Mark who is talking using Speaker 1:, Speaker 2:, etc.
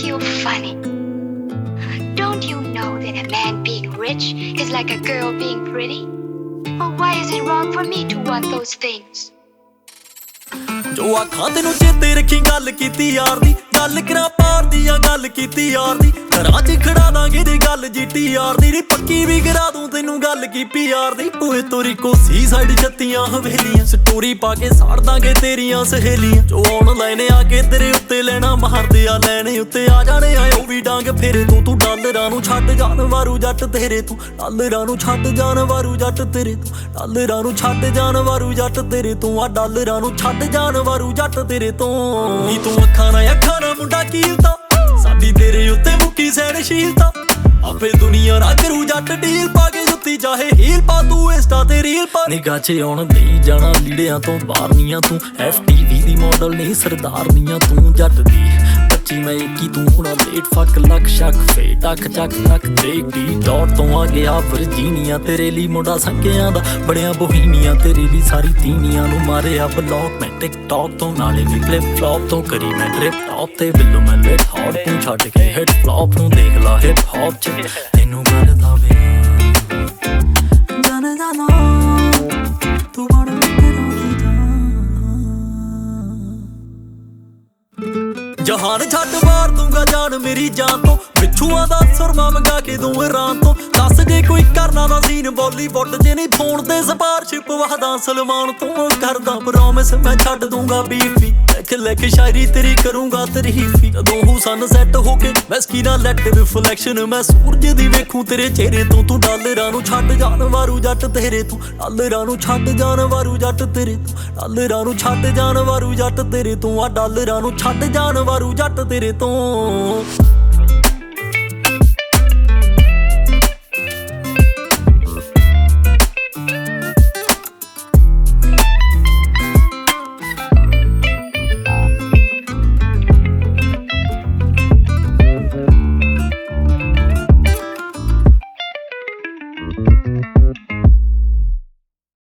Speaker 1: you funny? Don't you know that a man being rich is like a girl being pretty? Or why is it wrong for me to want those things?
Speaker 2: ਜੋ ਆਖਾਂ ਤੈਨੂੰ ਚੇਤੇ ਰੱਖੀ ਗੱਲ ਕੀਤੀ ਯਾਰ ਦੀ ਗੱਲ ਕਰਾਂ ਪਾਰ ਦੀਆਂ ਗੱਲ ਕੀਤੀ ਯਾਰ ਦੀ ਘਰਾਂ 'ਚ ਖੜਾ ਦਾਂਗੇ ਜੇ ਗੱਲ ਜੀਟੀ ਯਾਰ ਦੀ ਨੀ ਪੱਕੀ ਵੀ ਕਰਾ ਦੂੰ ਤੈਨੂੰ ਗੱਲ ਕੀਤੀ ਯਾਰ ਦੀ ਪੂਏ ਤੋਰੀ ਕੋਸੀ ਸਾਈਡ ਛੱਤੀਆਂ ਹਵੇਲੀਆਂ ਸਟੋਰੀ ਪਾ ਕੇ ਸਾੜ ਦਾਂਗੇ ਤੇਰੀਆਂ ਸਹੇਲੀਆਂ ਜੋ ਆਨਲਾਈਨ ਆ ਕੇ ਤੇਰੇ ਉੱਤੇ ਲੈਣਾ ਮਾਰਦੇ ਆ ਲੈਣੇ ਉੱਤੇ ਆ ਜਾਣੇ ਆ ਉਹ ਵੀ ਡਾਂਗ ਫੇਰੇ ਤੂੰ ਡਾਲਰਾਂ ਨੂੰ ਛੱਡ ਜਾਨਵਾਰੂ ਜੱਟ ਤੇਰੇ ਤੂੰ ਡਾਲਰਾਂ ਨੂੰ ਛੱਡ ਜਾਨਵਾਰੂ ਜੱਟ ਤੇਰੇ ਤੂੰ ਡਾਲਰਾਂ ਨੂੰ ਛੱਡ ਜਾਨਵਾਰੂ ਜੱਟ ਤੇਰੇ ਤੂੰ ਆ ਡਾਲਰਾਂ ਨੂੰ ਛੱਡ ਜਾਨਵਾਰੂ ਜੱਟ ਤੇਰੇ ਤੋਂ ਨੀ ਤੂੰ ਅੱਖਾਂ ਨਾ ਮੁੰਡਾ ਕੀਲਤਾ ਸਾਡੀ ਤੇਰੇ ਉੱਤੇ ਮੁੱਕੀ ਸਹਿਣਸ਼ੀਲਤਾ ਆਪੇ ਦੁਨੀਆ ਨਾ ਕਰੂ ਜੱਟ ਡੀਲ ਪਾ ਕੇ ਜੁੱਤੀ ਚਾਹੇ ਹੀਲ ਪਾ ਤੂੰ ਇੰਸਟਾ ਤੇ ਰੀਲ ਪਾ ਨਿਗਾਹ 'ਚ ਆਉਣ ਨਹੀਂ ਜਾਣਾ ਲੀੜਿਆਂ ਤੋਂ ਬਾਹਰ ਨੀਆਂ ਤੂੰ FTV ਦੀ ਮਾਡਲ ਨਹੀਂ ਸਰਦਾਰ ਨੀਆਂ ਤੂੰ ਜੱਟ ਦੀ 25 ਮੈਂ 21 ਤੂੰ ਹੁਣਾ ਲੇਟ ਫੱਕ ਲੱਕ ਸ਼ੱਕ ਫੇ ਟੱਕ ਚੱਕ ਨੱਕ ਦੇਖ ਡੀ ਡੌਟ ਤੋਂ ਆ ਗਿਆ ਵਰਜੀਨੀਆ ਤੇਰੇ ਲਈ ਮੁੰਡਾ ਸੰਕਿਆਂ ਦਾ ਬੜਿਆ ਬੋਹੀਨੀਆ ਤੇਰੇ ਲਈ ਸਾਰੀ ਤੀਨੀਆਂ ਨੂੰ ਮਾਰਿਆ ਬਲੌਕ ਮੈਂ ਟਿਕਟੌਕ ਤੋਂ ਨਾਲੇ ਵੀ ਫਲਿਪ ਫਲੌਪ ਤੋਂ ਕਰੀ ਮੈਂ ਟ੍ਰਿਪ ਟੌਪ ਤੇ ਬਿੱਲੋ ਮੈਂ ਲੇਟ ਹੌਟ ਤੂੰ ਛੱਡ ਕੇ ਹਿੱਟ ਫਲੌਪ ਨੂੰ ਦੇਖ ਲਾ ਹਿਪ ਹੌਪ 'ਚ ਤੈਨੂੰ ਕਰਦਾ ਵੇ ਜਾਣਾ ਤੂੰ ਬਣ ਜਹਾਨ ਛੱਡ ਮਾਰ ਦੂੰਗਾ ਜਾਨ ਮੇਰੀ ਜਾਨ ਤੋਂ ਪਿੱਛੂਆਂ ਦਾ ਸੁਰਮਾ ਮੰਗਾ ਕੇ ਦੂੰ ਇਰਾਨ ਤੋਂ ਦੱਸ ਜੇ ਕੋਈ ਕਰਨਾ ਦਾ ਸੀਨ ਬਾਲੀਵੁੱਡ ਜੇ ਨਹੀਂ ਫੋਨ ਤੇ ਸਪਾਰਸ਼ਿਪ ਵਾਹਦਾ ਸਲਮਾਨ ਤੋਂ ਕਰਦਾ ਪ੍ਰੋਮਿਸ ਮੈਂ ਛੱਡ ਦੂੰਗਾ ਬੀਫੀ ਲੈ ਕੇ ਸ਼ਾਇਰੀ ਤੇਰੀ ਕਰੂੰਗਾ ਤਰੀਫੀ ਜਦੋਂ ਹੂ ਸਨ ਸੈੱਟ ਹੋ ਕੇ ਮੈਸਕੀ ਨਾਲ ਲੈਟ ਰਿਫਲੈਕਸ਼ਨ ਮੈਂ ਸੂਰਜ ਦੀ ਵੇਖੂੰ ਤੇਰੇ ਚਿਹਰੇ ਤੋਂ ਤੂੰ ਡਾਲਰਾਂ ਨੂੰ ਛੱਡ ਜਾਨਵਾਰੂ ਜੱਟ ਤੇਰੇ ਤੂੰ ਡਾਲਰਾਂ ਨੂੰ ਛੱਡ ਜਾਨਵਾਰੂ ਜੱਟ ਤੇਰੇ ਤੂੰ ਡਾਲਰਾਂ ਨੂੰ ਛੱਡ ਜਾਨਵਾਰੂ ਜੱਟ ਤੇਰੇ ਤੂੰ ਆ ਡਾਲਰਾਂ ਨੂੰ ਛੱਡ ਜਾਨਵਾਰੂ ਜੱਟ ਤੇਰੇ ਤੋਂ